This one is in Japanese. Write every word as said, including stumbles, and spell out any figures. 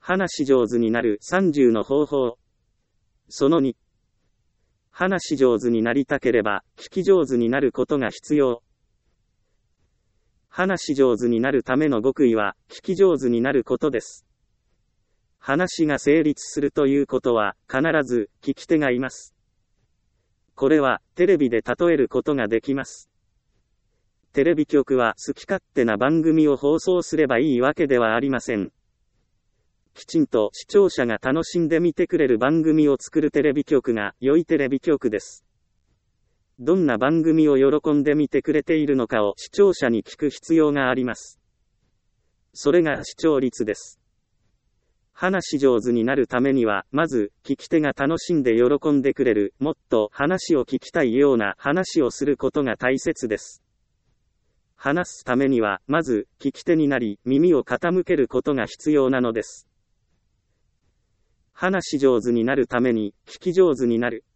話し上手になるさんじゅうの方法。そのに。話し上手になりたければ、聞き上手になることが必要。話し上手になるための極意は、聞き上手になることです。話が成立するということは、必ず、聞き手がいます。これは、テレビで例えることができます。テレビ局は好き勝手な番組を放送すればいいわけではありません。きちんと視聴者が楽しんで見てくれる番組を作るテレビ局が良いテレビ局です。どんな番組を喜んで見てくれているのかを視聴者に聞く必要があります。それが視聴率です。話し上手になるためには、まず、聞き手が楽しんで喜んでくれる、もっと話を聞きたいような話をすることが大切です。話すためには、まず、聞き手になり、耳を傾けることが必要なのです。話し上手になるために、聞き上手になる。